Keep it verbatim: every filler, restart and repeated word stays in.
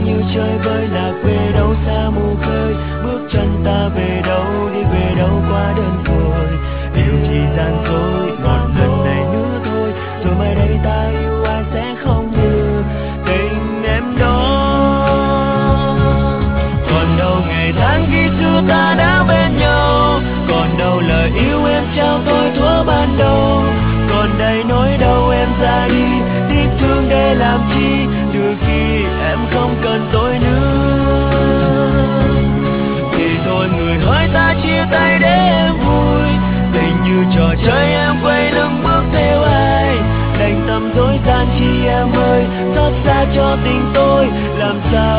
ngang như chơi vơi, lạc về đâu xa mù khơi, bước chân ta về đâu, đi về đâu qua đơn côi. Yêu chỉ gian dối một lần này nữa thôi, rồi mai đây ta yêu ai sẽ không như tình em đó. Còn đâu ngày tháng khi xưa ta đã bên nhau, còn đâu lời yêu em trao tôi thuở ban đầu. Còn đây nỗi đau em ra đi, tiếc thương để làm chi, từ khi em không cần tôi nữa. Thì thôi người hỡi ta chia tay để em vui, tình như trò chơi em quay lưng bước theo ai. Đành tâm dối gian chi em ơi, xót xa cho tình tôi, làm sao